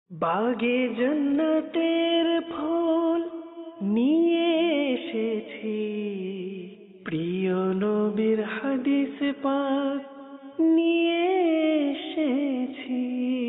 বাগে জান্নাতের ফুল নিয়ে এসেছি, প্রিয় নবীর হাদিস পাক নিয়ে এসেছি।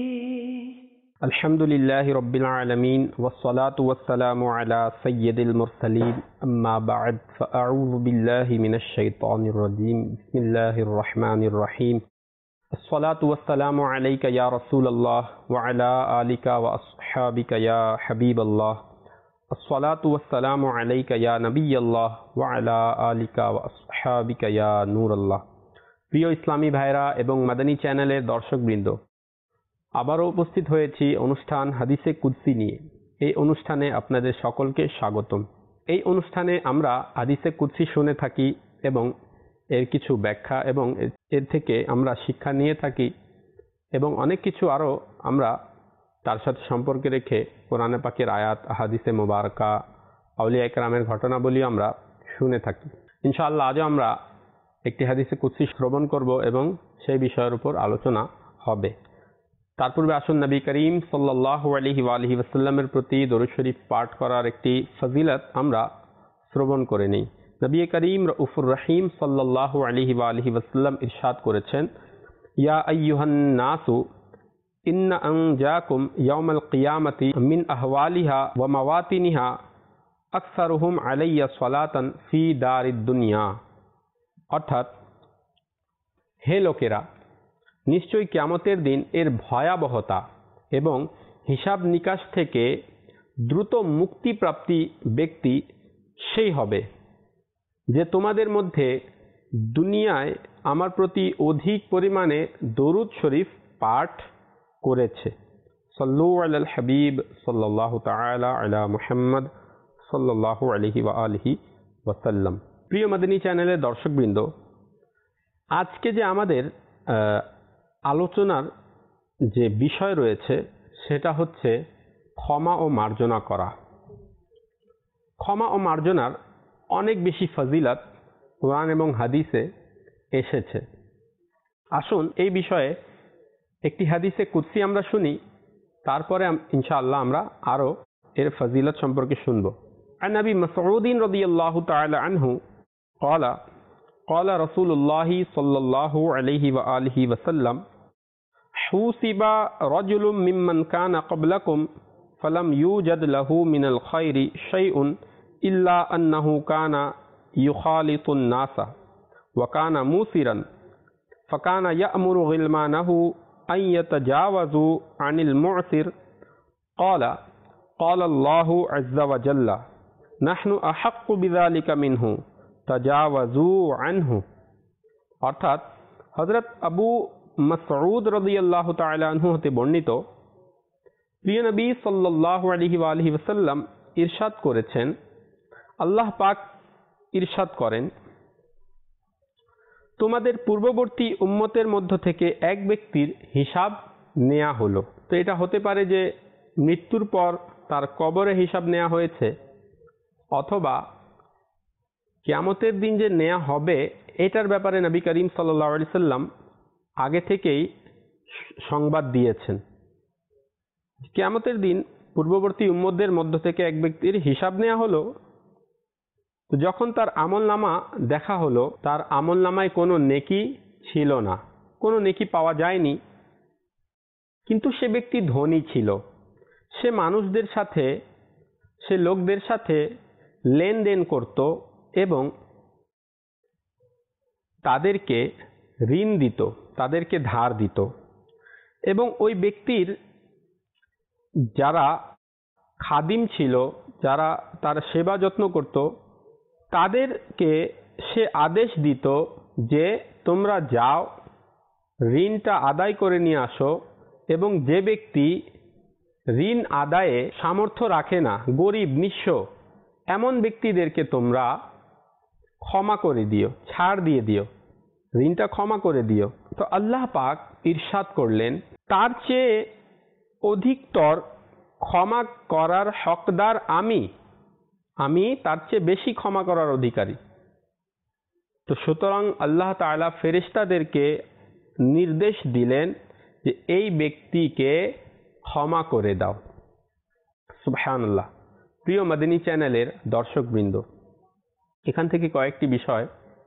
আলহামদুলিল্লাহি রাব্বিল আলামিন ওয়াসসালাতু ওয়াসসালামু আলা সাইয়্যিদিল মুরসালিন আম্মা বা'দ ফাআউযু বিল্লাহি মিনাশ শাইতানির রাজীম বিসমিল্লাহির রহমানির রহিম আসসালাতু ওয়াসসালামু আলাইকা ইয়া রাসূলুল্লাহ ওয়া আলা আলিকা ওয়া আসহাবিকা ইয়া হাবিবাল্লাহ আসসালাতু ওয়াসসালামু আলাইকা ইয়া নবিয়াল্লাহ ওয়া আলা আলিকা ওয়া আসহাবিকা ইয়া নূরাল্লাহ। প্রিয় ইসলামী ভাইরা এবং মাদানী চ্যানেলের দর্শকবৃন্দ, আবারও উপস্থিত হয়েছি অনুষ্ঠান হাদিসে কুদসি নিয়ে। এই অনুষ্ঠানে আপনাদের সকলকে স্বাগতম। এই অনুষ্ঠানে আমরা হাদিসে কুদসি শুনে থাকি এবং এর কিছু ব্যাখ্যা এবং এর থেকে আমরা শিক্ষা নিয়ে থাকি এবং অনেক কিছু আরও আমরা তার সাথে সম্পর্কে রেখে কোরআনে পাকের আয়াত, হাদিসে মোবারকা, আউলিয়া ইকরামের ঘটনাবলী আমরা শুনে থাকি। ইনশাআল্লাহ আজও আমরা একটি হাদিসে কুদসি শ্রবণ করব এবং সেই বিষয়ের উপর আলোচনা হবে। তার পূর্বে আসুন নবী করিম সাল্লাল্লাহু আলাইহি ওয়া আলিহি ওয়াসাল্লামের প্রতি দরুদ শরীফ পাঠ করার একটি ফজিলত আমরা শ্রবণ করে নিই। নবী করিম রউফুর রহিম সাল্লাল্লাহু আলাইহি ওয়া আলিহি ওয়াসাল্লাম ইরশাদ করেছেন, ইয়া আইয়ুহান নাসু ইন্না আনজাকুম ইয়াউমাল কিয়ামাতি মিন আহওয়ালিহা ওয়া মাওয়াতিনিহা আকসারুহুম আলাইয়া সালাতান ফি দারিদ দুনিয়া। অর্থাৎ, হে লোকেরা, নিশ্চয়ই কিয়ামতের দিন এর ভয়াবহতা এবং হিসাব নিকাশ থেকে দ্রুত মুক্তিপ্রাপ্তি ব্যক্তি সেই হবে যে তোমাদের মধ্যে দুনিয়ায় আমার প্রতি অধিক পরিমাণে দরুদ শরীফ পাঠ করেছে। সাল্লু আলাল হাবিব সাল্লাল্লাহু তাআলা আলা মুহাম্মদ সাল্লাল্লাহু আলাইহি ওয়া আলিহি ওয়াসাল্লাম। প্রিয় মাদানী চ্যানেলের দর্শকবৃন্দ, আজকে যে আমাদের আলোচনার যে বিষয় রয়েছে সেটা হচ্ছে ক্ষমা ও মার্জনা করা। ক্ষমা ও মার্জনার অনেক বেশি ফজিলত কোরআন এবং হাদিসে এসেছে। আসুন এই বিষয়ে একটি হাদিসে কুদসি আমরা শুনি, তারপরে ইনশাআল্লাহ আমরা আরও এর ফজিলত সম্পর্কে শুনব। আন নবী মাসউদ রাদিয়াল্লাহু তাআলা আনহু قال قال رسول الله صلى الله عليه وآله وسلم حوسب رجل ممن كان قبلكم فلم يوجد له من الخير شيء إلا أنه كان يخالط الناس وكان موسرا فكان يأمر غلمانه أن يتجاوزوا عن المعسر قال الله عز وجل نحن أحق بذلك منه তাজাওয়াজু আনহু। অর্থাৎ হযরত আবু মাসউদ রাদিয়াল্লাহু তাআলা আনহু হতে বর্ণিত, প্রিয় নবী সাল্লাল্লাহু আলাইহি ওয়া আলিহি ওয়াসাল্লাম ইরশাদ করেছেন, আল্লাহ পাক ইরশাদ করেন, তোমাদের পূর্ববর্তী উম্মতের মধ্য থেকে এক ব্যক্তির হিসাব নেওয়া হলো। তো এটা হতে পারে যে মৃত্যুর পর তার কবরে হিসাব নেওয়া হয়েছে, অথবা কিয়ামতের দিন যে নেওয়া হবে এটার ব্যাপারে নবী করিম সাল্লাল্লাহু আলাইহি সাল্লাম আগে থেকেই সংবাদ দিয়েছেন। কিয়ামতের দিন পূর্ববর্তী উম্মতদের মধ্য থেকে এক ব্যক্তির হিসাব নেওয়া হলো। তো যখন তার আমলনামা দেখা হলো, তার আমলনামায় কোনো নেকি ছিল না, কোনো নেকি পাওয়া যায়নি। কিন্তু সে ব্যক্তি ধনী ছিল, সে মানুষদের সাথে, সে লোকদের সাথে লেনদেন করত এবং তাদেরকে ঋণ দিত, তাদেরকে ধার দিত। এবং ওই ব্যক্তির যারা খাদিম ছিল, যারা তার সেবা যত্ন করত, তাদেরকে সে আদেশ দিত যে তোমরা যাও, ঋণটা আদায় করে নিয়ে আসো। এবং যে ব্যক্তি ঋণ আদায়ে সামর্থ্য রাখে না, গরিব নিঃস্ব, এমন ব্যক্তিদেরকে তোমরা ক্ষমা করে দিও, ছাড় দিয়ে দিও, ঋণটা ক্ষমা করে দিও। তো আল্লাহ পাক ইরশাদ করলেন, তার চেয়ে অধিকতর ক্ষমা করার হকদার আমি তার চেয়ে বেশি ক্ষমা করার অধিকারী। তো সুতরাং আল্লাহ তাআলা ফেরেশতাদেরকে নির্দেশ দিলেন যে এই ব্যক্তিকে ক্ষমা করে দাও। সুবহানাল্লাহ। প্রিয় মাদানী চ্যানেলের দর্শকবৃন্দ, এখান থেকে কয়েকটি বিষয়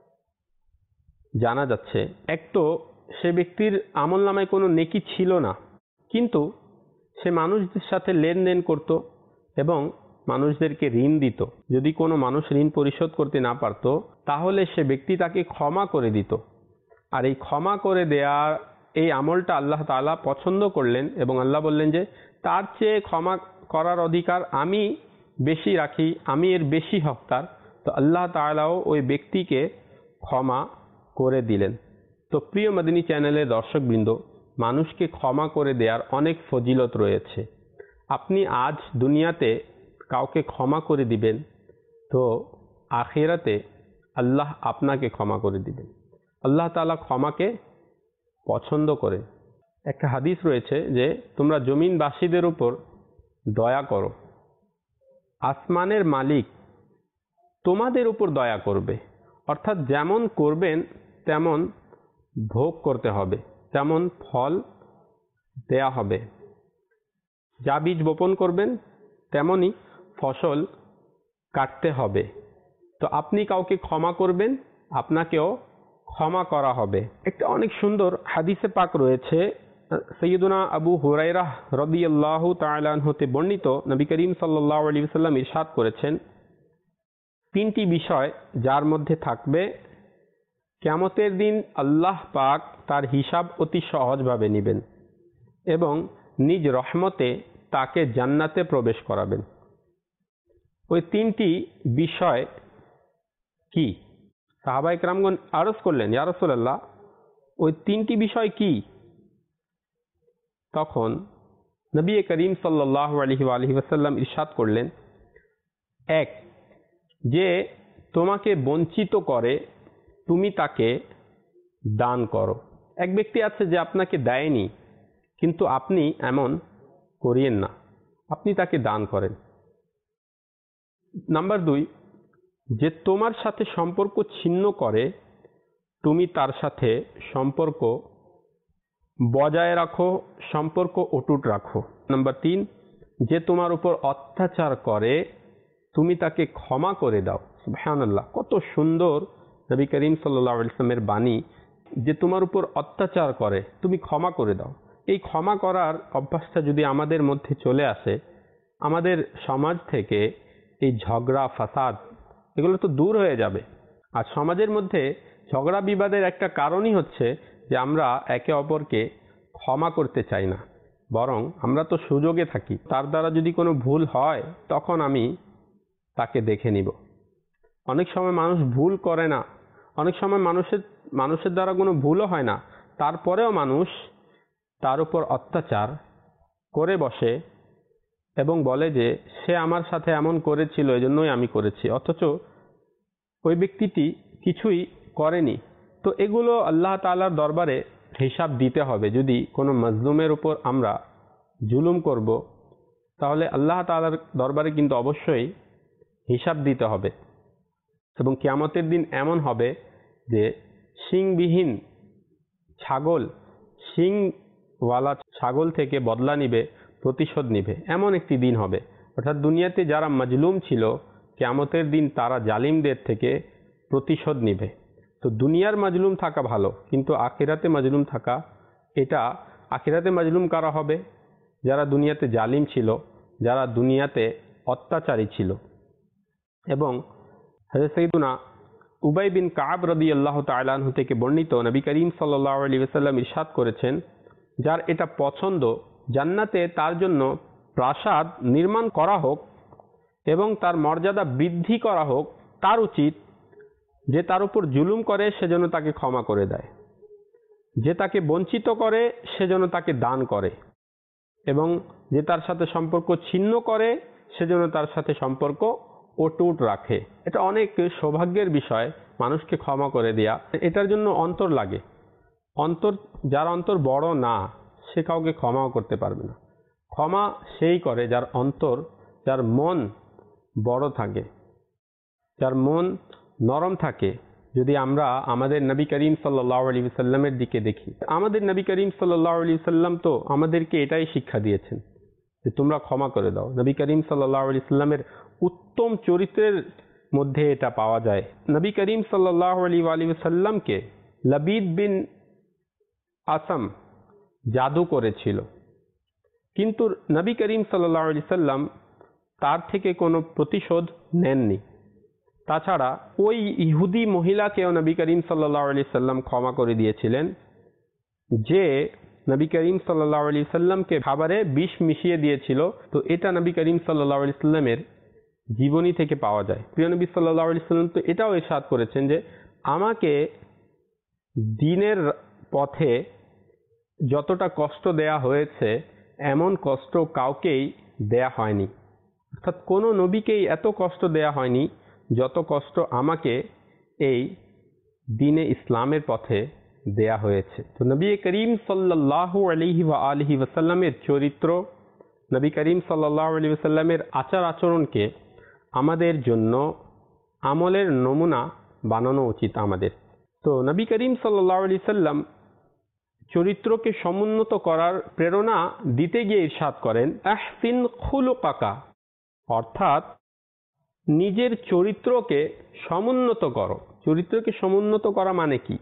জানা যাচ্ছে। এক তো সে ব্যক্তির আমলনামায় কোনো নেকি ছিল না, কিন্তু সে মানুষদের সাথে লেনদেন করত এবং মানুষদেরকে ঋণ দিত। যদি কোনো মানুষ ঋণ পরিশোধ করতে না পারত, তাহলে সে ব্যক্তি তাকে ক্ষমা করে দিত। আর এই ক্ষমা করে দেওয়ার এই আমলটা আল্লাহ তাআলা পছন্দ করলেন এবং আল্লাহ বললেন যে তার চেয়ে ক্ষমা করার অধিকার আমি বেশি রাখি, আমি এর বেশি হকদার। তো আল্লাহ তাআলাও ওই ব্যক্তিকে ক্ষমা করে দিলেন। তো প্রিয় মাদানী চ্যানেলের দর্শকবৃন্দ, মানুষকে ক্ষমা করে দেওয়ার অনেক ফজিলত রয়েছে। আপনি আজ দুনিয়াতে কাউকে ক্ষমা করে দিবেন, তো আখিরাতে আল্লাহ আপনাকে ক্ষমা করে দিবেন। আল্লাহ তাআলা ক্ষমাকে পছন্দ করে। একটা হাদিস রয়েছে যে তোমরা জমিনবাসীদের উপর দয়া করো, আসমানের মালিক তোমাদের উপর দয়া করবে। অর্থাৎ যেমন করবেন তেমন ভোগ করতে হবে, তেমন ফল দেয়া হবে। যা বীজ বপন করবেন তেমনই ফসল কাটতে হবে। তো আপনি কাউকে ক্ষমা করবেন, আপনাকেও ক্ষমা করা হবে। একটা অনেক সুন্দর হাদিসে পাক রয়েছে, সৈয়দুনা আবু হুরায়রা রাদিয়াল্লাহু তাআলা আনহু হতে বর্ণিত, নবী করিম সাল্লাল্লাহু আলাইহি ওয়াসাল্লাম ইরশাদ করেছেন, তিনটি বিষয় যার মধ্যে থাকবে, কিয়ামতের দিন আল্লাহ পাক তার হিসাব অতি সহজভাবে নেবেন এবং নিজ রহমতে তাকে জান্নাতে প্রবেশ করাবেন। ওই তিনটি বিষয় কি? সাহাবায়ে কেরামগণ আরজ করলেন, ইয়া রাসূলুল্লাহ, ওই তিনটি বিষয় কি? তখন নবী করিম সাল্লাল্লাহু আলাইহি ওয়াসাল্লাম ইরশাদ করলেন, এক, যে তোমাকে বঞ্চিত করে তুমি তাকে দান করো। এক ব্যক্তি আছে যে আপনাকে দেয়নি, কিন্তু আপনি এমন করিয়েন না, আপনি তাকে দান করেন। নাম্বার দুই, যে তোমার সাথে সম্পর্ক ছিন্ন করে তুমি তার সাথে সম্পর্ক বজায় রাখো, সম্পর্ক অটুট রাখো। নাম্বার তিন, যে তোমার উপর অত্যাচার করে তুমি তাকে ক্ষমা করে দাও। সুবহানাল্লাহ, কত সুন্দর নবী করিম সাল্লাল্লাহু আলাইহি ওয়াসাল্লামের বাণী, যে তোমার উপর অত্যাচার করে তুমি ক্ষমা করে দাও। এই ক্ষমা করার অভ্যাসটা যদি আমাদের মধ্যে চলে আসে, আমাদের সমাজ থেকে এই ঝগড়া ফাসাদ এগুলো তো দূর হয়ে যাবে। আর সমাজের মধ্যে ঝগড়া বিবাদের একটা কারণই হচ্ছে যে আমরা একে অপরকে ক্ষমা করতে চাই না, বরং আমরা তো সুযোগে থাকি। তার দ্বারা যদি কোনো ভুল হয় তখন আমি তাকে দেখে নিব। অনেক সময় মানুষ ভুল করে না, অনেক সময় মানুষের দ্বারা কোনো ভুলও হয় না, তারপরেও মানুষ তার উপর অত্যাচার করে বসে এবং বলে যে সে আমার সাথে এমন করেছিল এজন্যই আমি করেছি, অথচ ওই ব্যক্তিটি কিছুই করেনি। তো এগুলো আল্লাহ তাআলার দরবারে হিসাব দিতে হবে। যদি কোনো মাজলুমের উপর আমরা জুলুম করব, তাহলে আল্লাহ তাআলার দরবারে কিন্তু অবশ্যই হিসাব দিতে হবে। এবং কিয়ামতের দিন এমন হবে যে শিংবিহীন ছাগল শিংওয়ালা ছাগল থেকে বদলা নিবে, প্রতিশোধ নিবে, এমন একটি দিন হবে। অর্থাৎ দুনিয়াতে যারা মাজলুম ছিল, কিয়ামতের দিন তারা জালিমদের থেকে প্রতিশোধ নিবে। তো দুনিয়ার মাজলুম থাকা ভালো, কিন্তু আখিরাতে মাজলুম থাকা, এটা আখিরাতে মাজলুম কারা হবে? যারা দুনিয়াতে জালিম ছিল, যারা দুনিয়াতে অত্যাচারী ছিল। এবং হযরত সাইয়্যিদুনা উবাই বিন কাব রাদিয়াল্লাহু তাআলা আনহু থেকে বর্ণিত, নবী করিম সাল্লাল্লাহু আলাইহি ওয়াসাল্লাম ইরশাদ করেছেন, যার এটা পছন্দ জান্নাতে তার জন্য প্রাসাদ নির্মাণ করা হোক এবং তার মর্যাদা বৃদ্ধি করা হোক, তার উচিত যে তার উপর জুলুম করে সে যেন তাকে ক্ষমা করে দেয়, যে তাকে বঞ্চিত করে সে যেন তাকে দান করে, এবং যে তার সাথে সম্পর্ক ছিন্ন করে সে যেন তার সাথে সম্পর্ক অটুট রাখে। এটা অনেক সৌভাগ্যের বিষয় মানুষকে ক্ষমা করে দেয়া। এটার জন্য অন্তর লাগে। যার অন্তর বড় না, সে কাউকে ক্ষমাও করতে পারবে না। ক্ষমা সেই করে যার মন বড় থাকে, যার মন নরম থাকে। যদি আমরা আমাদের নবী করিম সাল্লাল্লাহু আলাইহি ওয়াসাল্লামের দিকে দেখি, আমাদের নবী করিম সাল্লাল্লাহু আলাইহি ওয়াসাল্লাম তো আমাদেরকে এটাই শিক্ষা দিয়েছেন যে তোমরা ক্ষমা করে দাও। নবী করিম সাল্লাল্লাহু আলাইহি সাল্লামের উত্তম চরিত্রের মধ্যে এটা পাওয়া যায়। নবী করিম সাল্লাল্লাহু আলাইহি ওয়াসাল্লামকে লবিদ বিন আসম জাদু করেছিল, কিন্তু নবী করিম সাল্লাল্লাহু আলাইহি সাল্লাম তার থেকে কোনো প্রতিশোধ নেননি। তাছাড়া ওই ইহুদি মহিলাকেও নবী করিম সাল্লাল্লাহু আলাইহি সাল্লাম ক্ষমা করে দিয়েছিলেন, যে নবী করিম সাল্লাল্লাহু আলাইহি সাল্লামকে খাবারে বিষ মিশিয়ে দিয়েছিল। তো এটা নবী করিম সাল্লাল্লাহু আলাইহি সাল্লামের জীবনী থেকে পাওয়া যায়। প্রিয় নবী সাল্লাল্লাহু আলাইহি সাল্লাম তো এটাও ইরশাদ করেছেন যে আমাকে দ্বীনের পথে যতটা কষ্ট দেয়া হয়েছে এমন কষ্ট কাউকেই দেয়া হয়নি, অর্থাৎ কোনো নবীকেই এত কষ্ট দেয়া হয়নি যত কষ্ট আমাকে এই দ্বীনে ইসলামের পথে দেয়া হয়েছে। তো নবী করিম সাল্লাল্লাহু আলাইহি ওয়া আলিহি ওয়াসাল্লামের চরিত্র, নবী করিম সাল্লাল্লাহু আলাইহি ওয়াসাল্লামের আচার আচরণকে আমাদের জন্য আমলের নমুনা বানানো উচিত আমাদের। তো নবী করিম সাল্লাল্লাহু আলাইহি সাল্লাম চরিত্রকে সমুন্নত করার প্রেরণা দিতে গিয়ে ইরশাদ করেন, আহসিন খুলুকাকা, অর্থাৎ নিজের চরিত্রকে সমুন্নত করো। চরিত্রকে সমুন্নত করা মানে কি?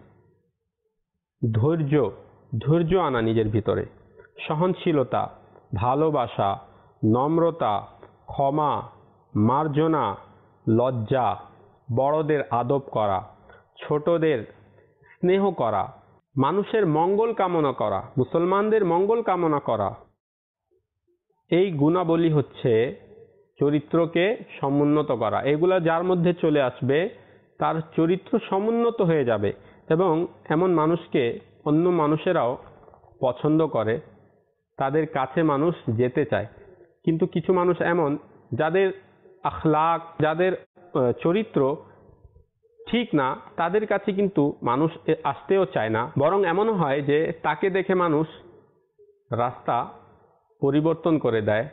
ধৈর্য আনা নিজের ভিতরে, সহনশীলতা, ভালোবাসা, নম্রতা, ক্ষমা, মার্জনা, লজ্জা, বড়দের আদব করা, ছোটদের স্নেহ করা, মানুষের মঙ্গল কামনা করা, মুসলমানদের মঙ্গল কামনা করা। এই গুণাবলী হচ্ছে চরিত্রকে সমুন্নত করা। এগুলা যার মধ্যে চলে আসবে তার চরিত্র সমুন্নত হয়ে যাবে এবং এমন মানুষকে অন্য মানুষেরাও পছন্দ করে, তাদের কাছে মানুষ যেতে চায়। কিন্তু কিছু মানুষ এমন যাদের আখলাক, যাদের চরিত্র ঠিক না, তাদের কাছে কিন্তু মানুষ আসতেও চায় না, বরং এমনও হয় যে তাকে দেখে মানুষ রাস্তা পরিবর্তন করে দেয়,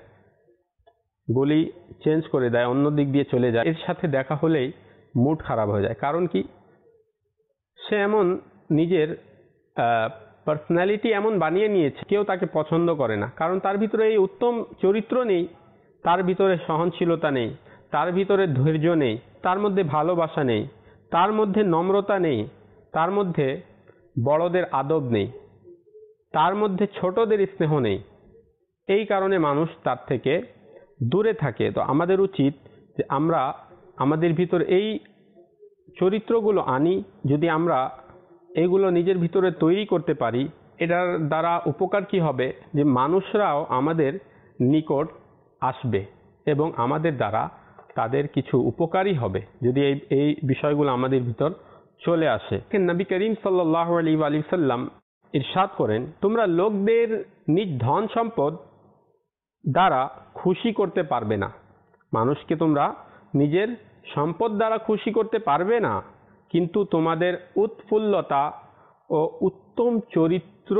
গলি চেঞ্জ করে দেয়, অন্য দিক দিয়ে চলে যায়। এর সাথে দেখা হলেই মুড খারাপ হয়ে যায়। কারণ কি? সে এমন নিজের পার্সোনালিটি এমন বানিয়ে নিয়েছে, কেউ তাকে পছন্দ করে না। কারণ তার ভিতরে এই উত্তম চরিত্র নেই, তার ভিতরে সহনশীলতা নেই, তার ভিতরে ধৈর্য নেই, তার মধ্যে ভালোবাসা নেই, তার মধ্যে নম্রতা নেই, তার মধ্যে বড়দের আদব নেই, তার মধ্যে ছোটদের স্নেহ নেই। এই কারণে মানুষ তার থেকে দূরে থাকে। তো আমাদের উচিত যে আমরা আমাদের ভিতর এই চরিত্রগুলো আনি। যদি আমরা এগুলো নিজের ভিতরে তৈরি করতে পারি, এটার দ্বারা উপকার কি হবে? যে মানুষরাও আমাদের নিকট আসবে এবং আমাদের দ্বারা তাদের কিছু উপকারই হবে যদি এই বিষয়গুলো আমাদের ভিতর চলে আসে। নবী করিম সাল্লাল্লাহু আলাইহি ওয়া সাল্লাম ইরশাদ করেন, তোমরা লোকদের নিজ ধন সম্পদ দ্বারা খুশি করতে পারবে না। মানুষকে তোমরা নিজের সম্পদ দ্বারা খুশি করতে পারবে না, কিন্তু তোমাদের উৎফুল্লতা ও উত্তম চরিত্র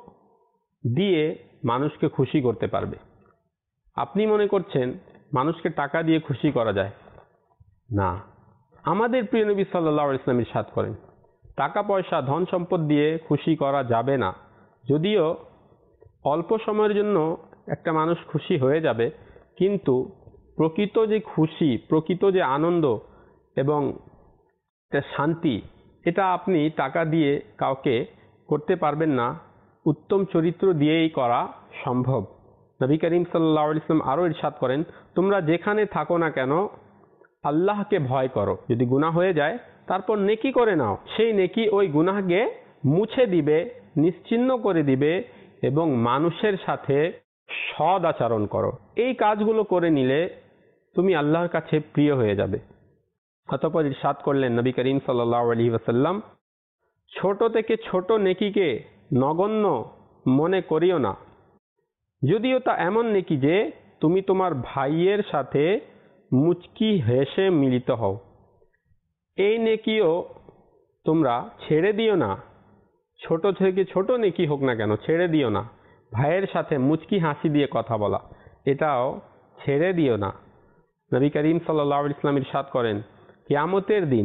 দিয়ে মানুষকে খুশি করতে পারবে। আপনি মনে করছেন মানুষকে টাকা দিয়ে খুশি করা যায় না? আমাদের প্রিয় নবী সাল্লাল্লাহু আলাইহি ওয়াসাল্লাম ইরশাদ করেন, টাকা পয়সা ধন সম্পদ দিয়ে খুশি করা যাবে না। যদিও অল্প সময়ের জন্য একটা মানুষ খুশি হয়ে যাবে, কিন্তু প্রকৃত যে খুশি, প্রকৃত যে আনন্দ এবং শান্তি, এটা আপনি টাকা দিয়ে কাউকে করতে পারবেন না, উত্তম চরিত্র দিয়েই করা সম্ভব। নবী করিম সাল্লাল্লাহু আলাইহি ওয়াসাল্লাম আরও ইরশাদ করেন, তোমরা যেখানে থাকো না কেন আল্লাহকে ভয় করো। যদি গুনাহ হয়ে যায় তারপর নেকি করে নাও, সেই নেকি ওই গুনাহকে মুছে দিবে, নিশ্চিহ্ন করে দিবে এবং মানুষের সাথে সৎ আচরণ করো। এই কাজগুলো করে নিলে তুমি আল্লাহর কাছে প্রিয় হয়ে যাবে। অতঃপর ইরশাদ করলেন নবী করিম সাল্লাল্লাহু আলাইহি ওয়াসাল্লাম, ছোট থেকে ছোট নেকিকে নগণ্য মনে করিও না, যদিও তা এমন নেকি যে তুমি তোমার ভাইয়ের সাথে মুচকি হেসে মিলিত হও। এই নেকিও তোমরা ছেড়ে দিও না, ছোট থেকে ছোট নেকি হোক না কেন ছেড়ে দিও না। ভাইয়ের সাথে মুচকি হাসি দিয়ে কথা বলা, এটাও ছেড়ে দিও না। নবী করিম সাল্লাল্লাহু আলাইহি ওয়াসাল্লাম ইরশাদ করেন, কিয়ামতের দিন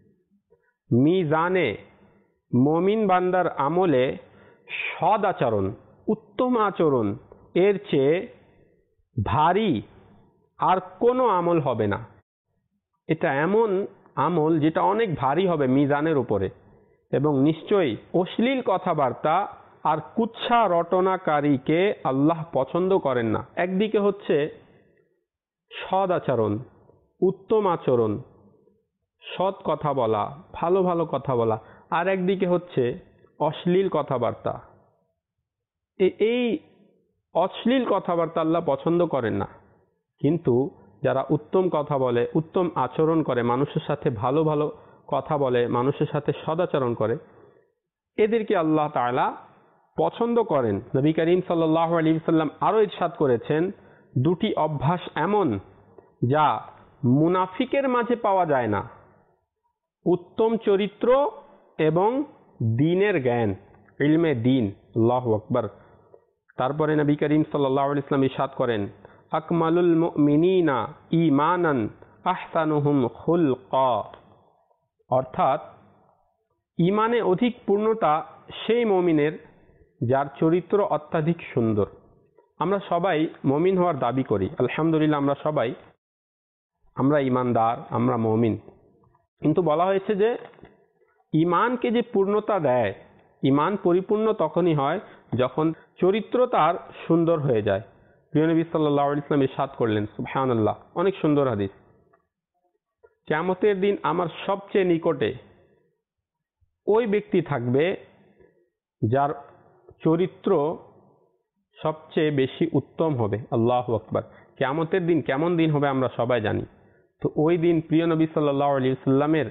মিজানে মুমিন বান্দার আমলে সদ আচরণ, উত্তম আচরণ এর চেয়ে ভারী আর কোনো আমল হবে না। এটা এমন আমল যেটা অনেক ভারী হবে মিজানের উপরে, এবং নিশ্চয়ই অশ্লীল কথাবার্তা আর কুৎসা রটনাকারীকে আল্লাহ পছন্দ করেন না। একদিকে হচ্ছে সদ আচরণ, উত্তম আচরণ, সৎ কথা বলা, ভালো ভালো কথা বলা, আর একদিকে হচ্ছে অশ্লীল কথাবার্তা। এই অশ্লীল কথাবার্তা আল্লাহ পছন্দ করেন না। কিন্তু যারা উত্তম কথা বলে, উত্তম আচরণ করে, মানুষের সাথে ভালো ভালো কথা বলে, মানুষের সাথে সদাচরণ করে, এদেরকে আল্লাহ তাআলা পছন্দ করেন। নবী করিম সাল্লাল্লাহু আলাইহি ওয়াসাল্লাম আরো ইরশাদ করেছেন, দুটি অভ্যাস এমন যা মুনাফিকের মাঝে পাওয়া যায় না, উত্তম চরিত্র এবং দ্বীনের জ্ঞান, ইলমে দ্বীন। আল্লাহু আকবার। তারপরে নবী করিম সাল্লাল্লাহু আলাইহি ওয়াসাল্লাম ইরশাদ করেন, আকমালুল মুমিনিনা ঈমানান আহসানুহুম খুলকা। অর্থাৎ ঈমানে অধিক পূর্ণতা সেই মুমিনের যার চরিত্র অত্যাধিক সুন্দর। আমরা সবাই মুমিন হওয়ার দাবি করি, আলহামদুলিল্লাহ আমরা ঈমানদার, আমরা মুমিন। কিন্তু বলা হয়েছে যে ঈমানকে যে পূর্ণতা দেয়, ঈমান পরিপূর্ণ তখনই হয় যখন চরিত্র তার সুন্দর হয়ে যায়। প্রিয় নবী সাল্লাল্লাহু আলাইহি ওয়াসাল্লাম ইরশাদ করলেন, সুবহানাল্লাহ, অনেক সুন্দর হাদিস, কিয়ামতের দিন আমার সবচেয়ে নিকটে ওই ব্যক্তি থাকবে যার চরিত্র সবচেয়ে বেশি উত্তম হবে। আল্লাহু আকবার। কিয়ামতের দিন কেমন দিন হবে আমরা সবাই জানি। তো ওই দিন প্রিয় নবী সাল্লাল্লাহু আলাইহি ওয়াসাল্লামের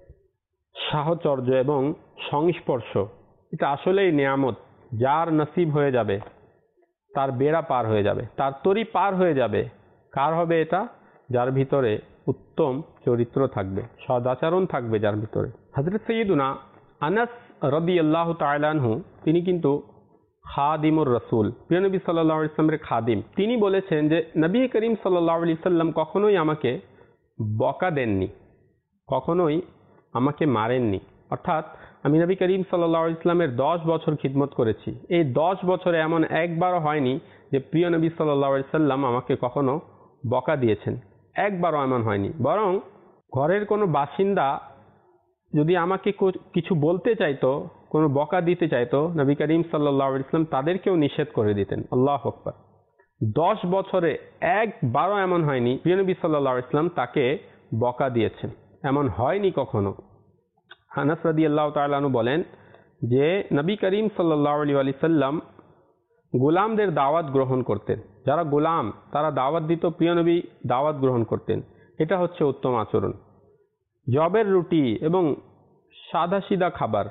সাহচর্য এবং সংস্পর্শ, এটা আসলেই নিয়ামত। যার নসিব হয়ে যাবে তার বেড়া পার হয়ে যাবে, তার তরি পার হয়ে যাবে। কার হবে এটা? যার ভিতরে উত্তম চরিত্র থাকবে, সদাচরণ থাকবে যার ভিতরে। হযরত সাইয়্যিদুনা আনাস রাদিয়াল্লাহু তাআলা আনহু, তিনি কিন্তু খাদিমুর রাসূল, প্রিয় নবী সাল্লাল্লাহু আলাইহি ওয়াসাল্লামের খাদিম। তিনি বলেছেন যে নবী করিম সাল্লাল্লাহু আলাইহি ওয়াসাল্লাম কখনোই আমাকে বকা দেননি, কখনোই আমাকে মারেননি। অর্থাৎ আমি নবী করিম সাল্লাল্লাহু আলাইহি ওয়াসাল্লামের 10 বছর খিদমত করেছি। এই 10 বছরে এমন একবারও হয়নি যে প্রিয় নবী সাল্লাল্লাহু আলাইহি ওয়াসাল্লাম আমাকে কখনো বকা দিয়েছেন, একবারও এমন হয়নি। বরং ঘরের কোনো বাসিন্দা যদি আমাকে কিছু বলতে চাইতো, কোনো বকা দিতে চাইতো, নবী করিম সাল্লাল্লাহু আলাইহি ওয়াসাল্লাম তাদেরকেও নিষেধ করে দিতেন। আল্লাহু আকবার। 10 বছরে একবারও এমন হয়নি প্রিয় নবী সাল্লাল্লাহু আলাইহি ওয়াসাল্লাম তাকে বকা দিয়েছেন, এমন হয়নি কখনো। আনাস রাদিয়াল্লাহু তাআলা আনহু বলেন যে নবী করিম সাল্লাল্লাহু আলাইহি ওয়াসাল্লাম গোলামদের দাওয়াত গ্রহণ করতেন। যারা গোলাম তারা দাওয়াত দিত, প্রিয় নবী দাওয়াত গ্রহণ করতেন। এটা হচ্ছে উত্তম আচরণ। জবের রুটি এবং সাদাসিধা খাবার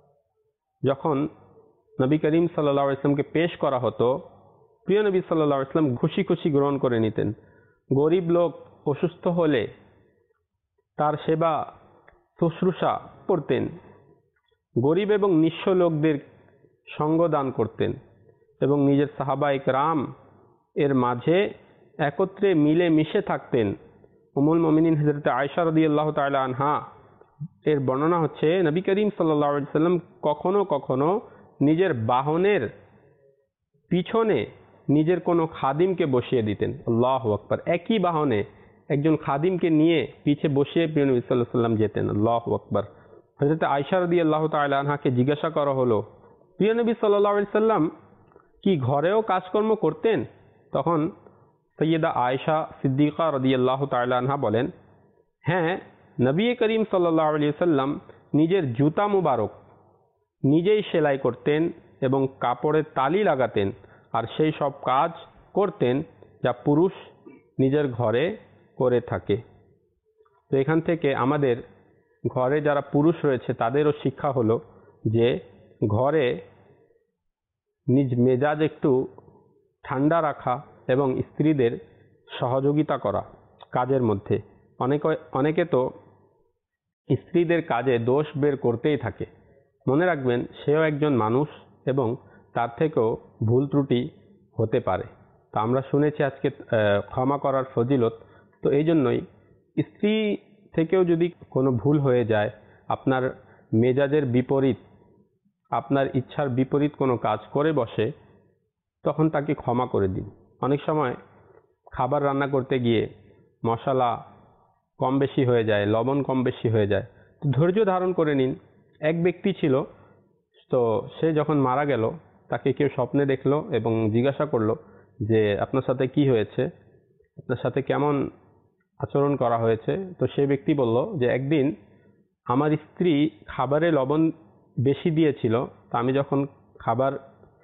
যখন নবী করিম সাল্লাল্লাহু আলাইহি ওয়াসাল্লামকে পেশ করা হতো, প্রিয় নবী সাল্লাল্লাহু আলাইহি ওয়াসাল্লাম খুশি খুশি গ্রহণ করে নিতেন। গরিব লোক অসুস্থ হলে তার সেবা শুশ্রূষা করতেন, গরিব এবং নিঃস্ব লোকদের সঙ্গ দান করতেন এবং নিজের সাহাবায়ে কেরাম এর মাঝে একত্রে মিলে মিশে থাকতেন। উম্মুল মুমিনিন হযরত আয়েশা রাদিয়াল্লাহু তাআলা আনহা এর বর্ণনা হচ্ছে, নবী করিম সাল্লাল্লাহু আলাইহি ওয়াসাল্লাম কখনো কখনো নিজের বাহনের পিছনে নিজের কোনো খাদিমকে বসিয়ে দিতেন। আল্লাহু আকবার। একই বাহনে একজন খাদিমকে নিয়ে পিছে বসিয়ে প্রিয় নবী সাল্লাল্লাহু আলাইহি ওয়াসাল্লাম যেতেন। আল্লাহু আকবার। হযরত আয়েশা রাদিয়াল্লাহু তাআলা আনহাকে জিজ্ঞাসা করা হলো, প্রিয় নবী সাল্লাল্লাহু আলাইহি ওয়াসাল্লাম কি ঘরেও কাজকর্ম করতেন? তখন সৈয়দা আয়েশা সিদ্দিকা রাদিয়াল্লাহু তাআলা আনহা বলেন, হ্যাঁ, নবী করিম সাল্লাল্লাহু আলাইহি ওয়াসাল্লাম নিজের জুতা মুবারক নিজেই সেলাই করতেন এবং কাপড়ের তালি লাগাতেন, আর সেই সব কাজ করতেন যা পুরুষ নিজের ঘরে করে থাকে। তো এখান থেকে আমাদের ঘরে যারা পুরুষ রয়েছে তাদেরও শিক্ষা হলো যে ঘরে নিজ মেজাজ একটু ঠান্ডা রাখা এবং স্ত্রীদের সহযোগিতা করা কাজের মধ্যে। অনেকে তো স্ত্রীদের কাজে দোষ বের করতেই থাকে। মনে রাখবেন, সেও একজন মানুষ এবং তার থেকেও ভুল ত্রুটি হতে পারে। তো আমরা শুনেছি আজকে ক্ষমা করার ফজিলত। তো এই জন্যই স্ত্রী থেকেও যদি কোনো ভুল হয়ে যায়, আপনার মেজাজের বিপরীত, আপনার ইচ্ছার বিপরীত কোনো কাজ করে বসে, তখন তাকে ক্ষমা করে দিন। অনেক সময় খাবার রান্না করতে গিয়ে মশলা কম বেশি হয়ে যায়, লবণ কম বেশি হয়ে যায়, তো ধৈর্য ধারণ করে নিন। এক ব্যক্তি ছিল, তো সে যখন মারা গেল তাকে কেউ স্বপ্নে দেখলো এবং জিজ্ঞাসা করলো যে আপনার সাথে কি হয়েছে, আপনার সাথে কেমন আচরণ করা হয়েছে। তো সে ব্যক্তি বলল যে একদিন আমার স্ত্রী খাবারে লবণ বেশি দিয়েছিল, তা আমি যখন খাবার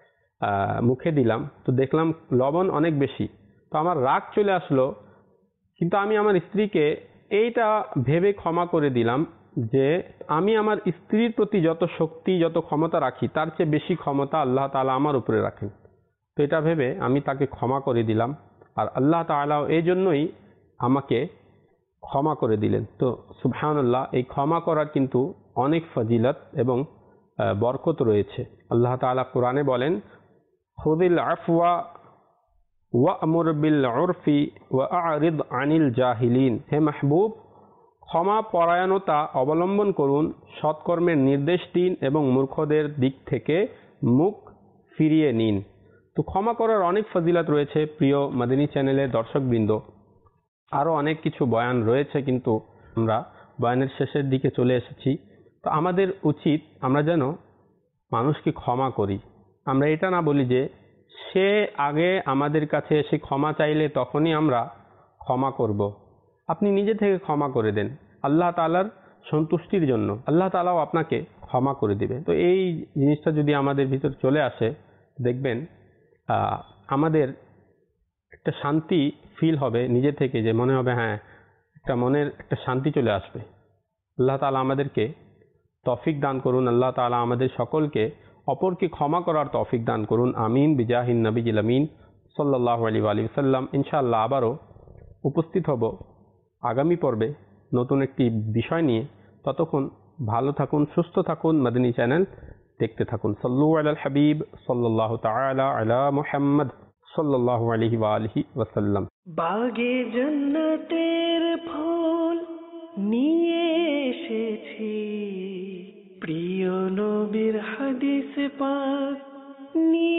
মুখে দিলাম তো দেখলাম লবণ অনেক বেশি, তো আমার রাগ চলে আসলো, কিন্তু আমি আমার স্ত্রীকে এইটা ভেবে ক্ষমা করে দিলাম যে আমি আমার স্ত্রীর প্রতি যত শক্তি যত ক্ষমতা রাখি তার চেয়ে বেশি ক্ষমতা আল্লাহ তাআলা আমার উপরে রাখেন। তো এটা ভেবে আমি তাকে ক্ষমা করে দিলাম, আর আল্লাহ তাআলাও এই জন্যই আমাকে ক্ষমা করে দিলেন। তো সুবহানাল্লাহ, এই ক্ষমা করার কিন্তু অনেক ফজিলত এবং বরকত রয়েছে। আল্লাহ তাআলা কোরআনে বলেন, খুযিল আফওয়া ওয়া'মুর বিল উরফি ওয়া'রিদ আনিল জাহিলিন। হে মাহবুব, ক্ষমা পরায়ণতা অবলম্বন করুন, সৎকর্মের নির্দেশ দিন এবং মূর্খদের দিক থেকে মুখ ফিরিয়ে নিন। তো ক্ষমা করার অনেক ফজিলত রয়েছে প্রিয় মাদানী চ্যানেলের দর্শকবৃন্দ। আরও অনেক কিছু বয়ান রয়েছে, কিন্তু আমরা বয়ানের শেষের দিকে চলে এসেছি। তো আমাদের উচিত আমরা যেন মানুষকে ক্ষমা করি। আমরা এটা না বলি যে সে আগে আমাদের কাছে এসে ক্ষমা চাইলে তখনই আমরা ক্ষমা করব। আপনি নিজে থেকে ক্ষমা করে দেন আল্লাহ তাআলার সন্তুষ্টির জন্য, আল্লাহ তাআলাও আপনাকে ক্ষমা করে দিবে। তো এই জিনিসটা যদি আমাদের ভিতর চলে আসে, দেখবেন আমাদের একটা শান্তি ফিল হবে নিজে থেকে, যে মনে হবে হ্যাঁ, একটা মনের একটা শান্তি চলে আসবে। আল্লাহ তাআলা আমাদেরকে তৌফিক দান করুন। আল্লাহ তাআলা আমাদের সকলকে অপরকে ক্ষমা করার তৌফিক দান করুন। আমিন বিজাহিন নবিয়িল আমিন সাল্লাল্লাহু আলাইহি ওয়া সাল্লাম। ইনশাআল্লাহ আবারও উপস্থিত হব আগামী পর্বে নতুন একটি বিষয় নিয়ে। ততক্ষণ ভালো থাকুন, সুস্থ থাকুন, মাদানী চ্যানেল দেখতে থাকুন। সাল্লু আলাল হাবিব সাল্লাল্লাহু তাআলা আলা মুহাম্মদ সাল্লাল্লাহু আলাইহি ওয়া আলিহি ওয়া সাল্লাম। বাগে জান্নাতের ফুল নিয়ে এসেছি, প্রিয় নবীর হাদিস পাক নিয়ে